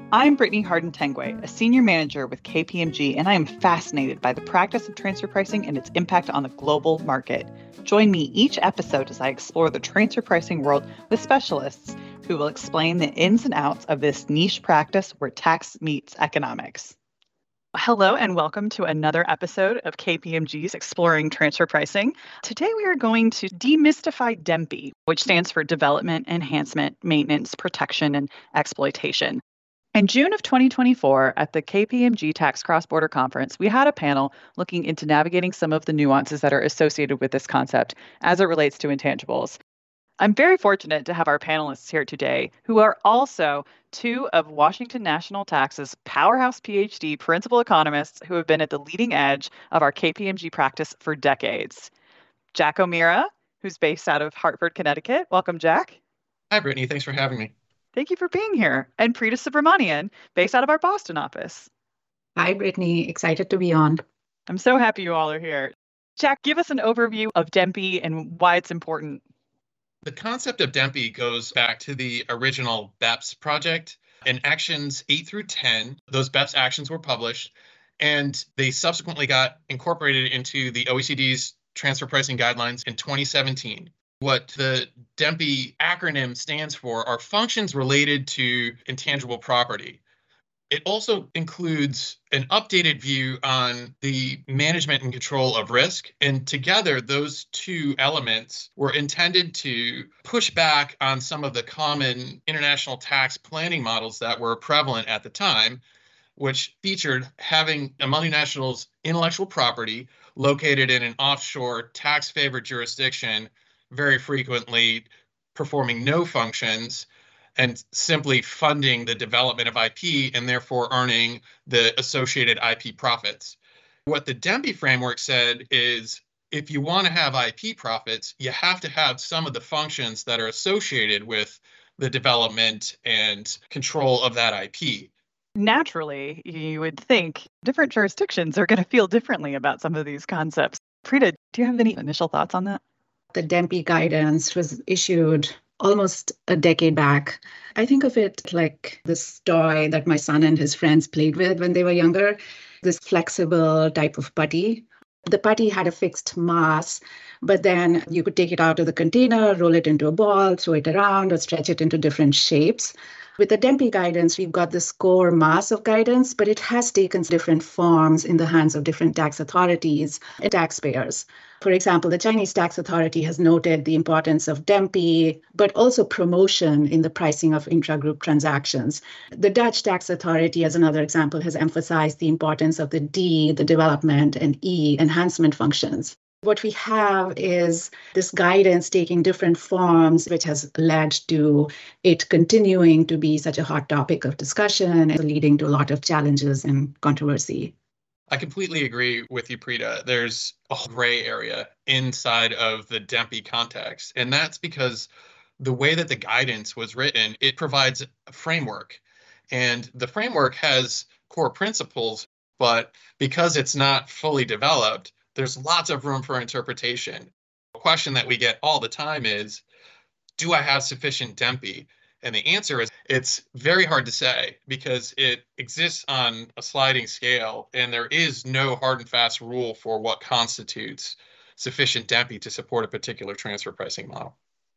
I'm Brittany Harden-Tengway, a senior manager with KPMG, and I am fascinated by the practice of transfer pricing and its impact on the global market. Join me each episode as I explore the transfer pricing world with specialists who will explain the ins and outs of this niche practice where tax meets economics. Hello and welcome to another episode of KPMG's Exploring Transfer Pricing. Today we are going to demystify DEMPE, which stands for Development, Enhancement, Maintenance, Protection, and Exploitation. In June of 2024, at the KPMG Tax Cross-Border Conference, we had a panel looking into navigating some of the nuances that are associated with this concept as it relates to intangibles. I'm very fortunate to have our panelists here today who are also two of Washington National Tax's powerhouse PhD principal economists who have been at the leading edge of our KPMG practice for decades. Jack O'Meara, who's based out of Hartford, Connecticut. Welcome, Jack. Hi, Brittany. Thanks for having me. Thank you for being here. And Preeta Subramanian, based out of our Boston office. Hi, Brittany. Excited to be on. I'm so happy you all are here. Jack, give us an overview of DEMPE and why it's important. The concept of DEMPE goes back to the original BEPS project. In Actions 8 through 10, those BEPS actions were published, and they subsequently got incorporated into the OECD's transfer pricing guidelines in 2017. What the DEMPE acronym stands for are functions related to intangible property. It also includes an updated view on the management and control of risk. And together, those two elements were intended to push back on some of the common international tax planning models that were prevalent at the time, which featured having a multinational's intellectual property located in an offshore tax-favored jurisdiction, very frequently performing no functions, and simply funding the development of IP and therefore earning the associated IP profits. What the DEMPE framework said is if you want to have IP profits, you have to have some of the functions that are associated with the development and control of that IP. Naturally, you would think different jurisdictions are going to feel differently about some of these concepts. Preeta, do you have any initial thoughts on that? The DEMPE guidance was issued almost a decade back. I think of it like this toy that my son and his friends played with when they were younger, this flexible type of putty. The putty had a fixed mass, but then you could take it out of the container, roll it into a ball, throw it around, or stretch it into different shapes. With the DEMPE guidance, we've got this core mass of guidance, but it has taken different forms in the hands of different tax authorities and taxpayers. For example, the Chinese tax authority has noted the importance of DEMPE, but also promotion in the pricing of intragroup transactions. The Dutch tax authority, as another example, has emphasized the importance of the D, the development, and E, enhancement functions. What we have is this guidance taking different forms, which has led to it continuing to be such a hot topic of discussion and leading to a lot of challenges and controversy. I completely agree with you, Preeta. There's a gray area inside of the DEMPE context, and that's because the way that the guidance was written, it provides a framework, and the framework has core principles, but because it's not fully developed, there's lots of room for interpretation. A question that we get all the time is, do I have sufficient DEMPE? And the answer is it's very hard to say because it exists on a sliding scale and there is no hard and fast rule for what constitutes sufficient DEMPE to support a particular transfer pricing model.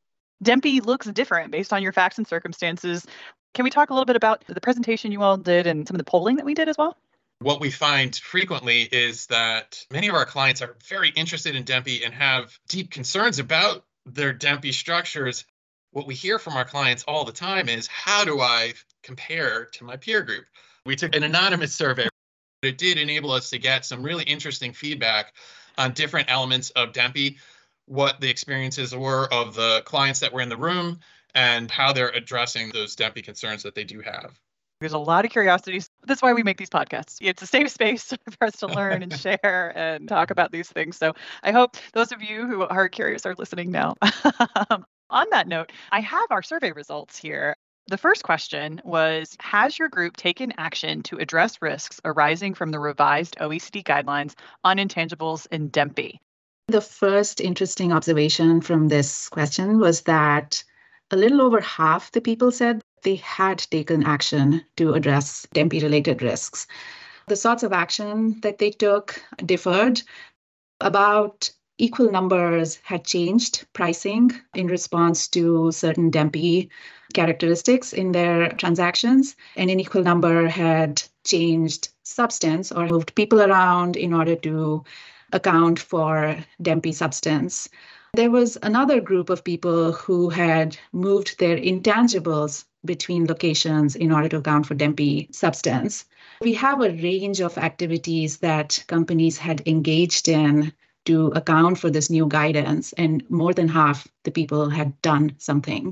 DEMPE looks different based on your facts and circumstances. Can we talk a little bit about the presentation you all did and some of the polling that we did as well? What we find frequently is that many of our clients are very interested in DEMPE and have deep concerns about their DEMPE structures. What we hear from our clients all the time is, how do I compare to my peer group? We took an anonymous survey. It did enable us to get some really interesting feedback on different elements of DEMPE, what the experiences were of the clients that were in the room, and how they're addressing those DEMPE concerns that they do have. There's a lot of curiosity. That's why we make these podcasts. It's a safe space for us to learn and share and talk about these things. So I hope those of you who are curious are listening now. On that note, I have our survey results here. The first question was, has your group taken action to address risks arising from the revised OECD guidelines on intangibles in DEMPE? The first interesting observation from this question was that a little over half the people said they had taken action to address DEMPI-related risks. The sorts of action that they took differed. About equal numbers had changed pricing in response to certain DEMPI characteristics in their transactions, and an equal number had changed substance or moved people around in order to account for DEMPI substance. There was another group of people who had moved their intangibles between locations in order to account for DEMPI substance. We have a range of activities that companies had engaged in to account for this new guidance, and more than half the people had done something.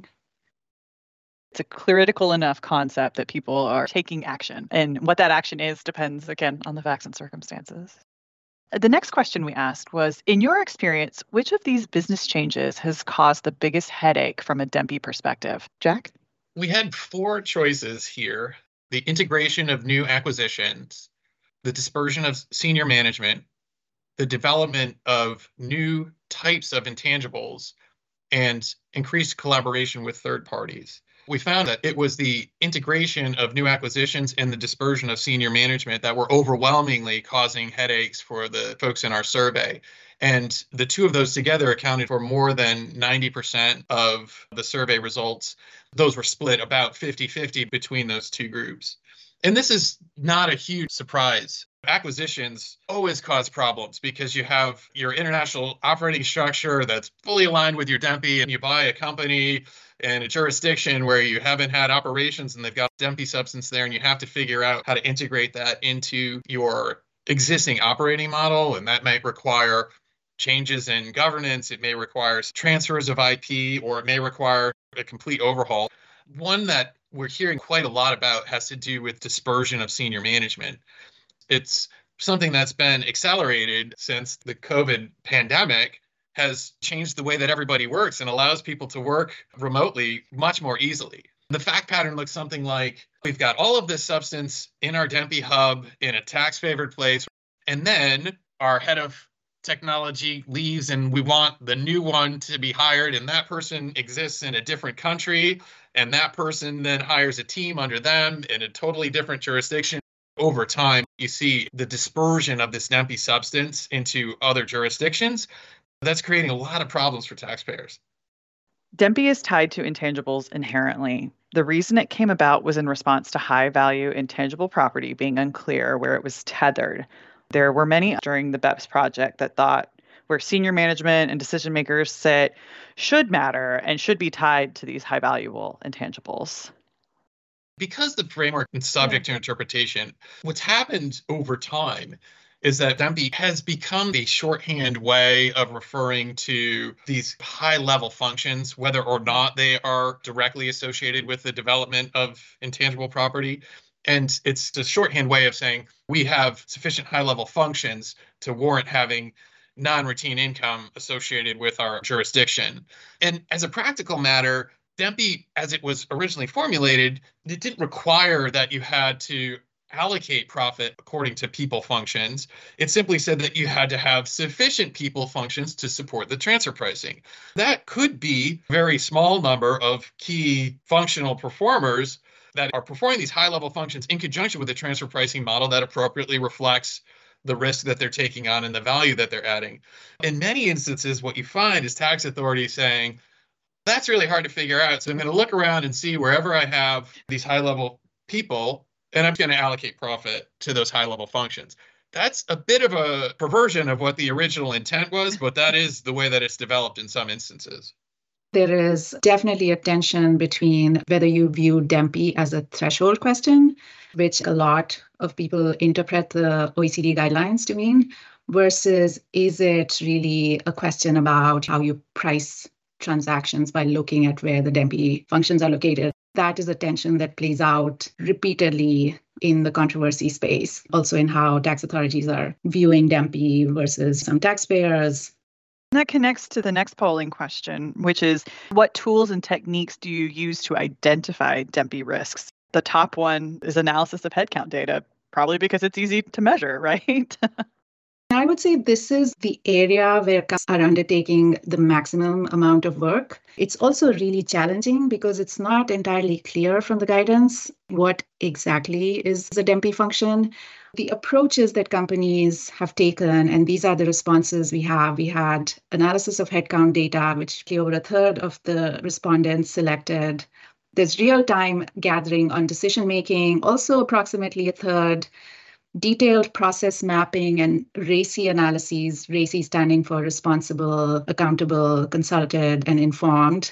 It's a critical enough concept that people are taking action. And what that action is depends, again, on the facts and circumstances. The next question we asked was, in your experience, which of these business changes has caused the biggest headache from a DEMPI perspective? Jack? We had 4 choices here: the integration of new acquisitions, the dispersion of senior management, the development of new types of intangibles, and increased collaboration with third parties. We found that it was the integration of new acquisitions and the dispersion of senior management that were overwhelmingly causing headaches for the folks in our survey. And the 2 of those together accounted for more than 90% of the survey results. Those were split about 50-50 between those 2 groups. And this is not a huge surprise. Acquisitions always cause problems because you have your international operating structure that's fully aligned with your DEMPI, and you buy a company in a jurisdiction where you haven't had operations and they've got DEMPI substance there, and you have to figure out how to integrate that into your existing operating model. And that might require changes in governance. It may require transfers of IP, or it may require a complete overhaul. One that we're hearing quite a lot about has to do with dispersion of senior management. It's something that's been accelerated since the COVID pandemic has changed the way that everybody works and allows people to work remotely much more easily. The fact pattern looks something like, we've got all of this substance in our DEMPI hub in a tax-favored place, and then our head of technology leaves and we want the new one to be hired, and that person exists in a different country, and that person then hires a team under them in a totally different jurisdiction. Over time, you see the dispersion of this DEMPI substance into other jurisdictions. That's creating a lot of problems for taxpayers. DEMPI is tied to intangibles inherently. The reason it came about was in response to high-value intangible property being unclear where it was tethered. There were many during the BEPS project that thought where senior management and decision makers sit should matter and should be tied to these high-valuable intangibles. Because the framework is subject to interpretation, what's happened over time is that DEMPI has become the shorthand way of referring to these high-level functions, whether or not they are directly associated with the development of intangible property. And it's a shorthand way of saying we have sufficient high-level functions to warrant having non-routine income associated with our jurisdiction. And as a practical matter, DEMPI, as it was originally formulated, it didn't require that you had to allocate profit according to people functions. It simply said that you had to have sufficient people functions to support the transfer pricing. That could be a very small number of key functional performers that are performing these high-level functions in conjunction with the transfer pricing model that appropriately reflects the risk that they're taking on and the value that they're adding. In many instances, what you find is tax authorities saying, that's really hard to figure out. So I'm going to look around and see wherever I have these high-level people, and I'm going to allocate profit to those high-level functions. That's a bit of a perversion of what the original intent was, but that is the way that it's developed in some instances. There is definitely a tension between whether you view DEMPI as a threshold question, which a lot of people interpret the OECD guidelines to mean, versus is it really a question about how you price transactions by looking at where the DEMPI functions are located. That is a tension that plays out repeatedly in the controversy space, also in how tax authorities are viewing DEMPI versus some taxpayers. That connects to the next polling question, which is what tools and techniques do you use to identify DEMPI risks? The top one is analysis of headcount data, probably because it's easy to measure, right? I would say this is the area where companies are undertaking the maximum amount of work. It's also really challenging because it's not entirely clear from the guidance what exactly is the DEMPI function. The approaches that companies have taken, and these are the responses we have. We had analysis of headcount data, which over a third of the respondents selected. There's real-time gathering on decision-making, also approximately a third. Detailed process mapping and RACI analyses, RACI standing for responsible, accountable, consulted, and informed,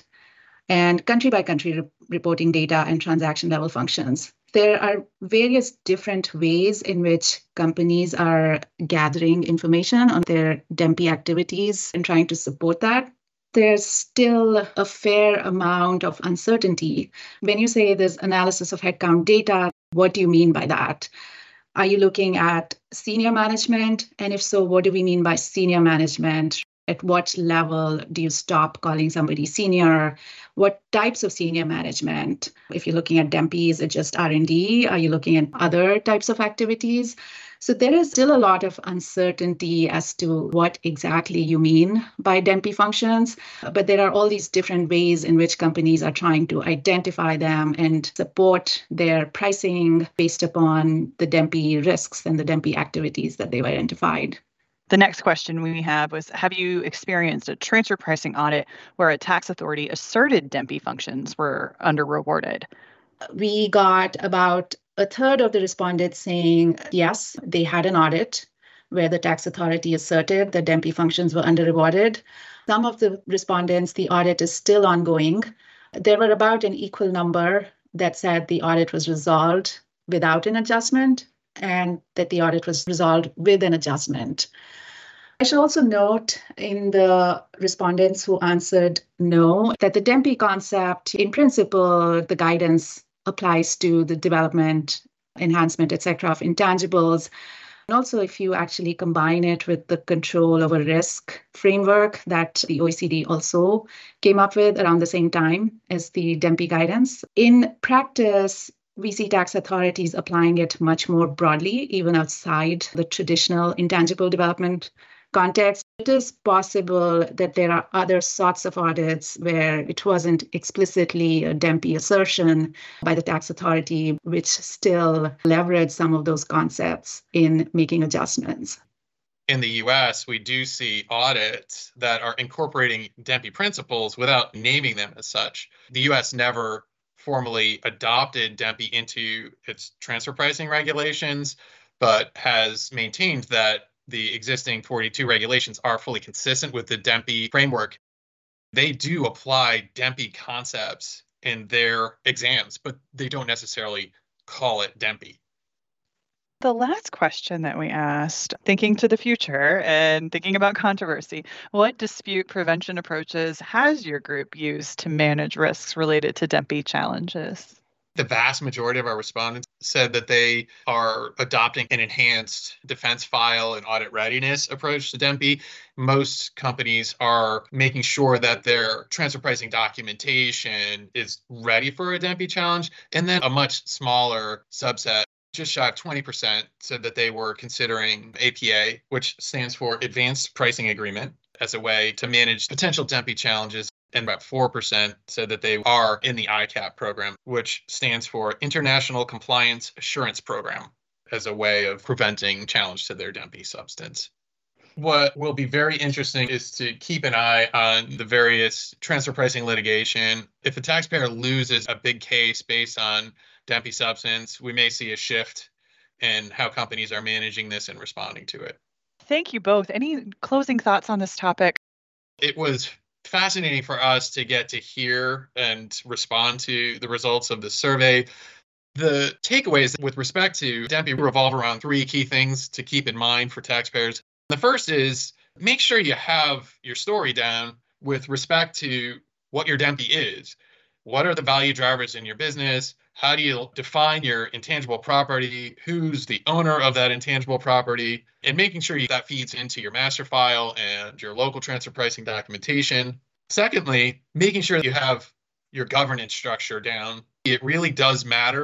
and country-by-country reporting data and transaction-level functions. There are various different ways in which companies are gathering information on their DEMPI activities and trying to support that. There's still a fair amount of uncertainty. When you say there's analysis of headcount data, what do you mean by that? Are you looking at senior management? And if so, what do we mean by senior management? At what level do you stop calling somebody senior? What types of senior management? If you're looking at DEMPI, is it just R&D? Are you looking at other types of activities? So there is still a lot of uncertainty as to what exactly you mean by DEMPI functions, but there are all these different ways in which companies are trying to identify them and support their pricing based upon the DEMPI risks and the DEMPI activities that they've identified. The next question we have was, have you experienced a transfer pricing audit where a tax authority asserted DEMPI functions were under-rewarded? We got about a third of the respondents saying, yes, they had an audit where the tax authority asserted that DEMPI functions were under-rewarded. Some of the respondents, the audit is still ongoing. There were about an equal number that said the audit was resolved without an adjustment and that the audit was resolved with an adjustment. I should also note in the respondents who answered no, that the DEMPI concept, in principle, the guidance applies to the development, enhancement, etc. of intangibles. And also, if you actually combine it with the control over risk framework that the OECD also came up with around the same time as the DEMPI guidance, in practice, we see tax authorities applying it much more broadly, even outside the traditional intangible development context. It is possible that there are other sorts of audits where it wasn't explicitly a DEMPI assertion by the tax authority, which still leverage some of those concepts in making adjustments. In the US, we do see audits that are incorporating DEMPI principles without naming them as such. The US never formally adopted DEMPI into its transfer pricing regulations, but has maintained that the existing 42 regulations are fully consistent with the DEMPI framework. They do apply DEMPI concepts in their exams, but they don't necessarily call it DEMPI. The last question that we asked, thinking to the future and thinking about controversy, what dispute prevention approaches has your group used to manage risks related to DEMPI challenges? The vast majority of our respondents said that they are adopting an enhanced defense file and audit readiness approach to DEMPI. Most companies are making sure that their transfer pricing documentation is ready for a DEMPI challenge. And then a much smaller subset, just shy of 20%, said that they were considering APA, which stands for Advanced Pricing Agreement, as a way to manage potential DEMPI challenges. And about 4% said that they are in the ICAP program, which stands for International Compliance Assurance Program, as a way of preventing challenge to their DEMPI substance. What will be very interesting is to keep an eye on the various transfer pricing litigation. If a taxpayer loses a big case based on DEMPI substance, we may see a shift in how companies are managing this and responding to it. Thank you both. Any closing thoughts on this topic? It was fascinating for us to get to hear and respond to the results of the survey. The takeaways with respect to DEMPI revolve around three key things to keep in mind for taxpayers. The first is make sure you have your story down with respect to what your DEMPI is. What are the value drivers in your business? How do you define your intangible property? Who's the owner of that intangible property? And making sure that feeds into your master file and your local transfer pricing documentation. Secondly, making sure you have your governance structure down. It really does matter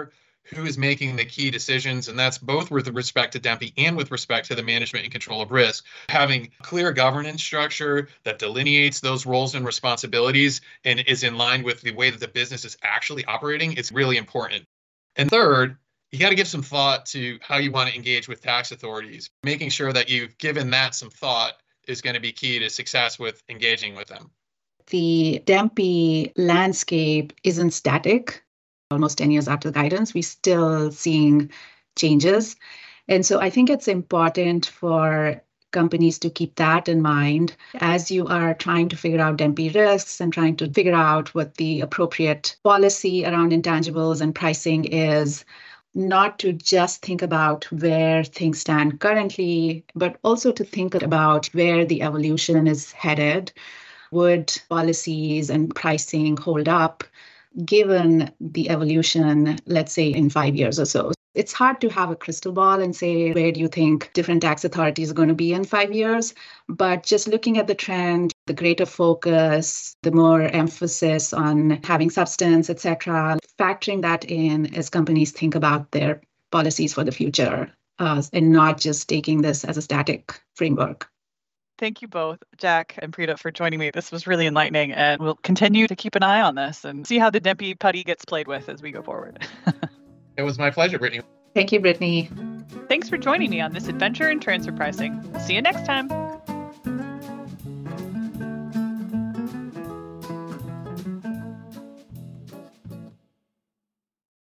who is making the key decisions. And that's both with respect to DEMPI and with respect to the management and control of risk. Having clear governance structure that delineates those roles and responsibilities and is in line with the way that the business is actually operating is really important. And third, you got to give some thought to how you want to engage with tax authorities. Making sure that you've given that some thought is going to be key to success with engaging with them. The DEMPI landscape isn't static. Almost 10 years after the guidance, we're still seeing changes. And so I think it's important for companies to keep that in mind as you are trying to figure out DEMPI risks and trying to figure out what the appropriate policy around intangibles and pricing is. Not to just think about where things stand currently, but also to think about where the evolution is headed. Would policies and pricing hold up given the evolution, let's say, in 5 years or so? It's hard to have a crystal ball and say, where do you think different tax authorities are going to be in 5 years? But just looking at the trend, the greater focus, the more emphasis on having substance, et cetera, factoring that in as companies think about their policies for the future and not just taking this as a static framework. Thank you both, Jack and Preeta, for joining me. This was really enlightening, and we'll continue to keep an eye on this and see how the DEMPI putty gets played with as we go forward. It was my pleasure, Brittany. Thank you, Brittany. Thanks for joining me on this adventure in transfer pricing. See you next time.